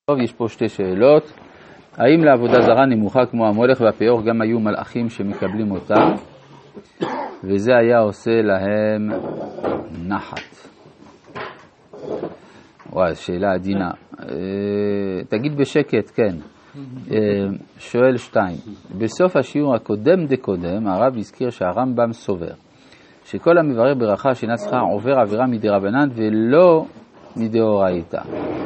טוב, יש פה שתי שאלות. האם לעבודה זרה נמוכה כמו המולך והפאור גם היו מלאכים שמקבלים אותה, וזה היה עושה להם נחת? וואי, שאלה עדינה. תגיד בשקט, כן. שואל 2. בסוף השיעור הקודם דקודם, הרב הזכיר שהרמב"ם סובר שכל המברר ברכה שאינה צריכה עובר עבירה מדרבנן ולא מדאורייתא.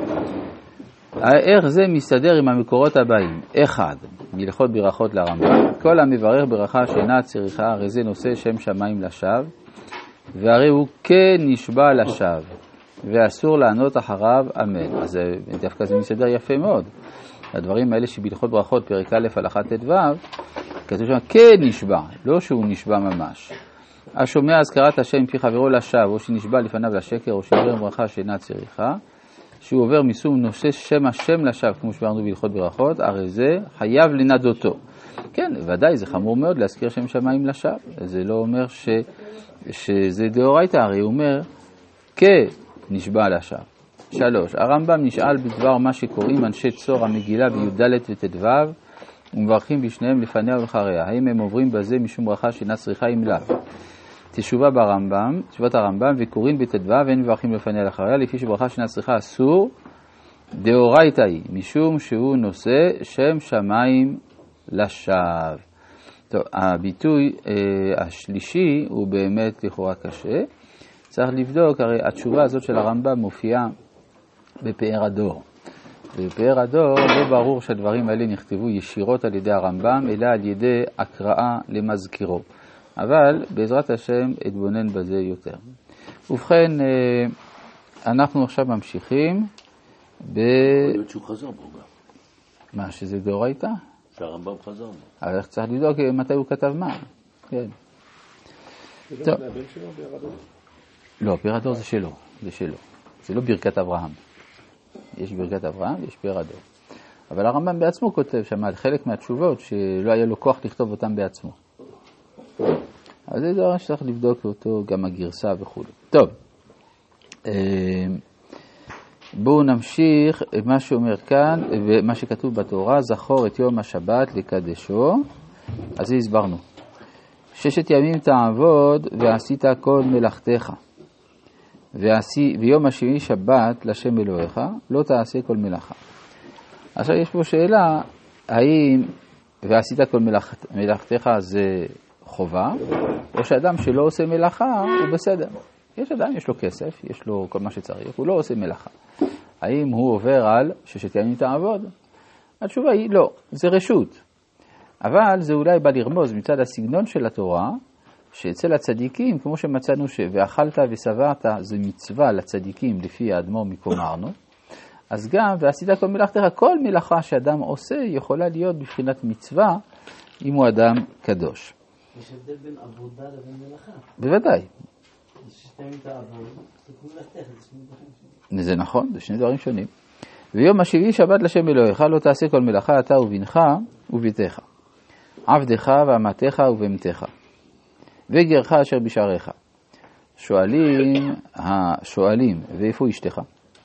איך זה מסתדר עם המקורות הבאים? 1. מהלכות ברכות לרמב"ם, כל המברר ברכה שאינה צריכה, הרי זה נושא שם שמיים לשווא, והרי הוא כן נשבע לשווא, ואסור לענות אחריו אמן. אז דווקא זה מסתדר יפה מאוד. הדברים האלה שבהלכות ברכות, פרק א' הלכה ט"ו, כתוב שם כן נשבע, לא שהוא נשבע ממש. השומע הזכרת השם מפי חברו לשווא, או שנשבע לפניו לשקר, או שמברר ברכה שאינה צריכה, שהוא עובר מסום נושא שם השם לשווא, כמו שברנו בהלכות ברכות, הרי זה חייב לנדותו. כן, ודאי, זה חמור מאוד להזכיר שם שמיים לשווא. זה לא אומר שזה דאורייתא, הרי הוא אומר כנשבע לשווא. 3. הרמב"ם נשאל בדבר מה שקוראים אנשי צור המגילה בי"ד וט"ו, ומברכים בשניהם לפניה ולאחריה. האם הם עוברים בזה משום ברכה שאינה צריכה אם לאו? תשובה ברמב"ם, תשובת הרמב"ם, וקוראים בט"ו ואין מברכים לפניה לאחריה, לפי שברכה שאינה צריכה אסור, דאורייתא היא, משום שהוא נושא שם שמיים לשווא. טוב, הביטוי השלישי הוא באמת לכאורה קשה. צריך לבדוק, הרי התשובה הזאת של הרמב"ם מופיעה בפאר הדור. בפאר הדור לא ברור שהדברים האלה נכתבו ישירות על ידי הרמב"ם, אלא על ידי הקראה למזכירו. אבל בעזרת השם אתבונן בזה יותר. ובכן, אנחנו עכשיו ממשיכים להיות שהוא חזר בו גם. מה, שזה דאורייתא? שהרמב"ם חזר בו. אבל איך צריך לבדוק מתי הוא כתב מה? כן. זה גם מהבן שלו פאר הדור? לא, פאר הדור זה שלו, זה שלו. זה לא ברכת אברהם. יש ברכת אברהם ויש פאר הדור. אבל הרמב"ם בעצמו כותב שם על חלק מהתשובות שלא היה לו כוח לכתוב אותם בעצמו. אז זה דבר שצריך לבדוק אותו, גם הגרסה וכו'. טוב, בואו נמשיך מה שאומר כאן, ומה שכתוב בתורה, זכור את יום השבת לקדשו. אז זה הסברנו. 6 ימים תעבוד ועשית כל מלאכתך. ויום השביעי שבת לשם אלוהיך, לא תעשה כל מלאכה. עכשיו יש פה שאלה, האם ועשית כל מלאכתך זה חובה, או שאדם שלא עושה מלאכה הוא בסדר. יש אדם, יש לו כסף, יש לו כל מה שצריך, הוא לא עושה מלאכה. האם הוא עובר על 6 ימים תעבוד? התשובה היא לא, זה רשות. אבל זה אולי בא לרמוז מצד הסגנון של התורה, שאצל הצדיקים, כמו שמצאנו ואכלת ושבעת, זה מצווה לצדיקים לפי האדמו"ר מקומרנו, אז גם ועשית כל מלאכתך, כל מלאכה שאדם עושה יכולה להיות בבחינת מצווה אם הוא אדם קדוש. יש הבדל בין עבודה לבין מלאכה. בוודאי. 6 ימים תעבוד, זה כמו מלאכתך, זה שני דברים שונים. זה נכון, זה שני דברים שונים. ויום השביעי שבת לשם אלוהיך, לא תעשה כל מלאכה, אתה ובנך וביתך, עבדך ואמתך ובהמתך, וגרך אשר בשעריך. שואלים, ואיפה אשתך?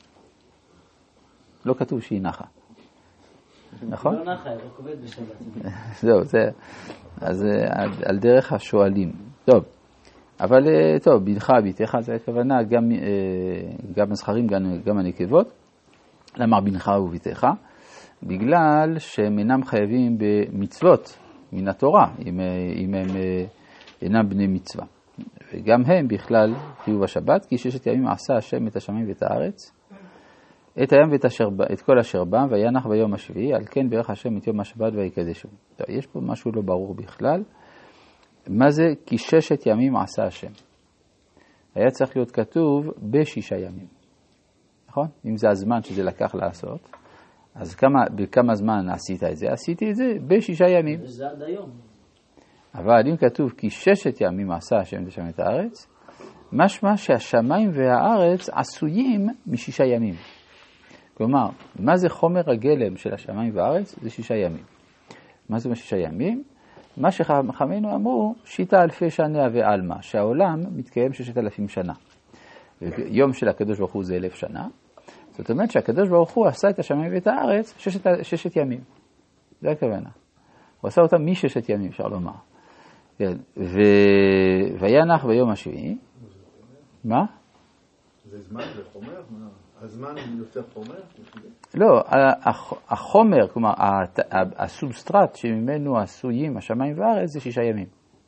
לא כתוב שהיא נחה. נכון? לא נחה, היא רוקבת בשבת. זהו, זה, אז על דרך השואלים. טוב, אבל טוב, בנך ביתך, זה הכוונה גם הזכרים, גם הנקבות. למה בנך וביתך? בגלל שהם אינם חייבים במצוות מן התורה, אם הם אינם בני מצווה. וגם הם בכלל חיוב השבת, כי 6 ימים עשה השם את השמיים ואת הארץ, את הים ואת כל אשר בם, וינח ביום השביעי, על כן ברך השם את יום השבת ויקדשו. יש פה משהו לא ברור בכלל. מה זה כי 6 ימים עשה השם? היה צריך להיות כתוב ב6 ימים. נכון? אם זה הזמן שזה לקח לעשות, אז בכמה זמן עשית את זה? עשיתי את זה ב6 ימים. זה עד היום. אבל אם כתוב כי 6 ימים עשה השם את השמיים ואת הארץ, משמע שהשמיים והארץ עשויים מ6 ימים. כלומר, מה זה חומר הגלם של השמיים והארץ? זה 6 ימים. מה זה 6 ימים? מה שחכמינו אמרו, 6,000 שנה ועלמא, שהעולם מתקיים 6,000 שנה. ויום של הקדוש ברוך הוא זה 1,000 שנה. זאת אומרת שהקדוש ברוך הוא עשה את השמיים ואת הארץ 6 ימים. זה הכוונה. הוא עשה אותם מ6 ימים, אפשר לומר. כן. וינח ביום השביעי. מה? זה זמן וחומר? הזמן יותר חומר? לא, החומר, כלומר, הסובסטרט שממנו עשויים השמיים והארץ זה 6 ימים.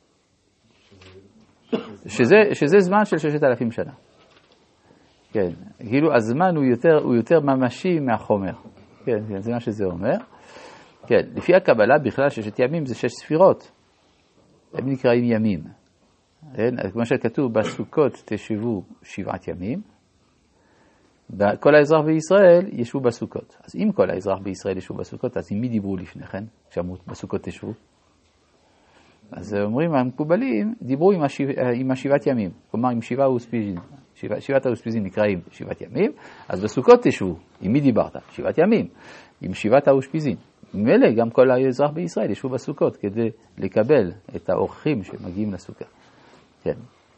שזה זמן של 6,000 שנה. כן, כאילו הזמן הוא יותר ממשי מהחומר. כן, זה מה שזה אומר. כן, לפי הקבלה בכלל 6 ימים זה 6 ספירות. הם נקראים ימים. כן, אז כמו שכתוב, בסוכות תשבו 7 ימים. כל האזרח בישראל ישבו בסוכות. אז אם כל האזרח בישראל ישבו בסוכות, אז עם מי דיברו לפני כן? כשאמרו בסוכות תשבו. אז אומרים המקובלים, דיברו עם 7 ימים. כלומר, עם 7 האוספיזין. 7 האוספיזין נקראים 7 ימים, אז בסוכות תשבו. עם מי דיברת? 7 ימים. עם 7 האוספיזין. ממילא גם כל האזרח בישראל ישבו בסוכות כדי לקבל את האורחים שמגיעים לסוכה. כן.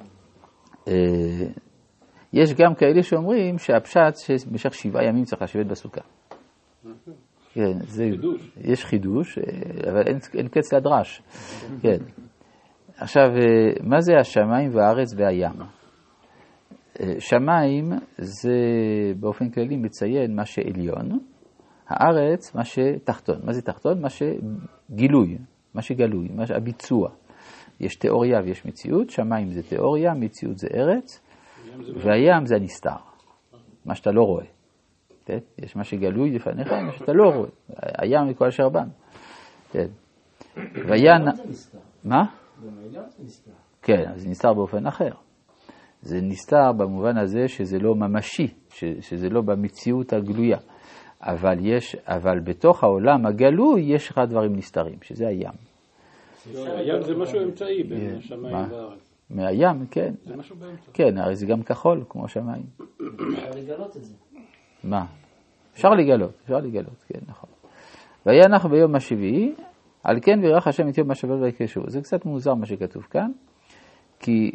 יש גם כאלה שאומרים שהפשט שבמשך 7 ימים צריך לשבת בסוכה. כן, זה יש חידוש, אבל אין קץ לדרש. כן. עכשיו, מה זה השמיים והארץ והים? שמיים זה באופן כללי מציין מה שעליון, הארץ מה שתחתון. מה זה תחתון? מה שגילוי, מה שגלוי, מה שהביצוע. יש תיאוריה ויש מציאות, שמיים זה תיאוריה, מציאות זה ארץ, והים זה הנסתר, מה שאתה לא רואה. יש מה שגלוי לפניך, מה שאתה לא רואה. הים זה כל אשר בנו. מה? כן, זה נסתר באופן אחר. זה נסתר במובן הזה שזה לא ממשי, שזה לא במציאות הגלויה. אבל בתוך העולם הגלוי יש לך דברים נסתרים, שזה הים. הים זה משהו אמצעי בין השמיים והארץ. מהים, כן. זה משהו באמצע. כן, הרי זה גם כחול, כמו השמיים. אפשר לגלות את זה. מה? אפשר לגלות, כן, נכון. וינח ביום השביעי, על כן בירך השם את יום השבת ויקדשו. זה קצת מוזר מה שכתוב כאן, כי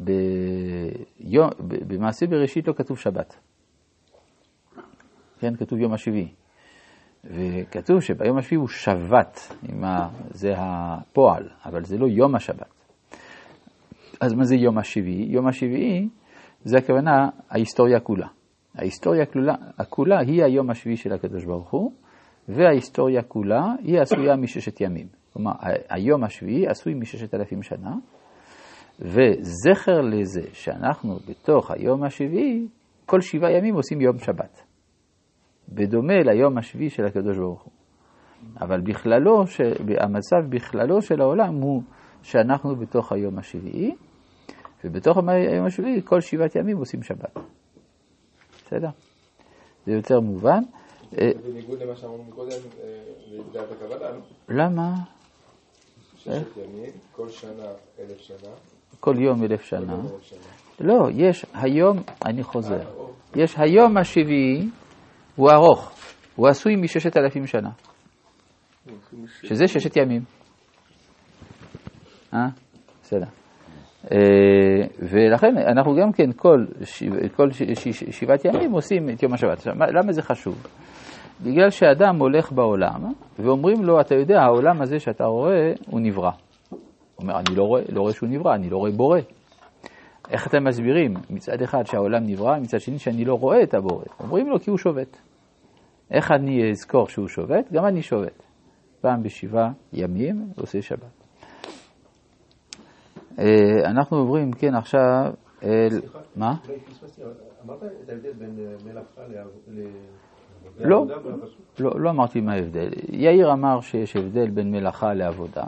במעשה בראשית לא כתוב שבת. כן, כתוב יום השביעי. וכתוב שביום השביעי הוא שבת, זה הפועל, אבל זה לא יום השבת. אז מה זה יום השביעי? יום השביעי זה הכוונה ההיסטוריה כולה. ההיסטוריה כולה היא היום השביעי של הקדוש ברוך הוא, וההיסטוריה כולה היא עשויה מ6 ימים. כלומר, היום השביעי עשוי מ6,000 שנה, וזכר לזה שאנחנו בתוך היום השביעי, כל 7 ימים עושים יום שבת. בדומה ליום השביעי של הקדוש ברוך הוא. אבל בכללו, המצב בכללו של העולם הוא שאנחנו בתוך היום השביעי, ובתוך היום השביעי כל 7 ימים עושים שבת. בסדר? זה יותר מובן. בניגוד למה שאמרנו מקודם, לדעת הקבלה, לא? למה? 6 ימים, כל שנה 1,000 שנה. כל יום 1,000 שנה. לא, יש היום, אני חוזר, יש היום השביעי, הוא ארוך, הוא עשוי מ6,000 שנה. שזה 6 ימים. בסדר. ולכן אנחנו גם כן כל 7 ימים עושים את יום השבת. למה זה חשוב? בגלל שאדם הולך בעולם ואומרים לו, אתה יודע, העולם הזה שאתה רואה הוא נברא. הוא אומר, אני לא רואה שהוא נברא, אני לא רואה בורא. איך אתם מסבירים? מצד אחד שהעולם נברא, מצד שני שאני לא רואה את הבורא. אומרים לו כי הוא שובת. איך אני אזכור שהוא שובת? גם אני שובת. פעם ב7 ימים עושה שבת. אנחנו עוברים, כן, עכשיו מה? אמרת את ההבדל בין מלאכה לעבודה? לא אמרתי מה ההבדל. יאיר אמר שיש הבדל בין מלאכה לעבודה.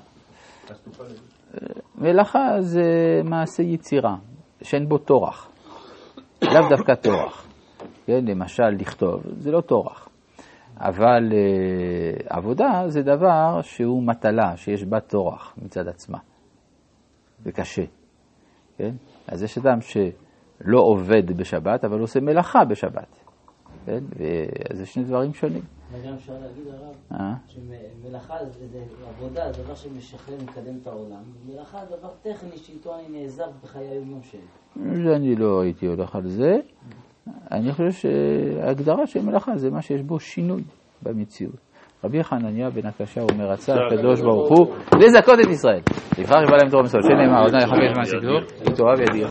מלאכה זה מעשה יצירה, שאין בו תורח. לאו דווקא תורח. כן, למשל לכתוב, זה לא תורח. אבל עבודה זה דבר שהוא מטלה, שיש בה תורח מצד עצמה. וקשה. כן? אז יש אדם שלא עובד בשבת, אבל עושה מלאכה בשבת. כן? וזה 2 דברים שונים. וגם אפשר להגיד הרב, שמלאכה זה עבודה, זה דבר שמשחרר ומקדם את העולם. מלאכה זה דבר טכני שאיתו אני נעזר בחיי היום-יום שלי. אני לא הייתי הולך על זה. אני חושב שההגדרה של מלאכה זה מה שיש בו שינוי במציאות. רבי חנניה בן הקשה אומר, רצה הקדוש ברוך הוא לזכות את ישראל. לפרח יבא להם תורה מסורת, שנאמר, אדוני יחכה למען סיכתו, כי תאהב ידיך.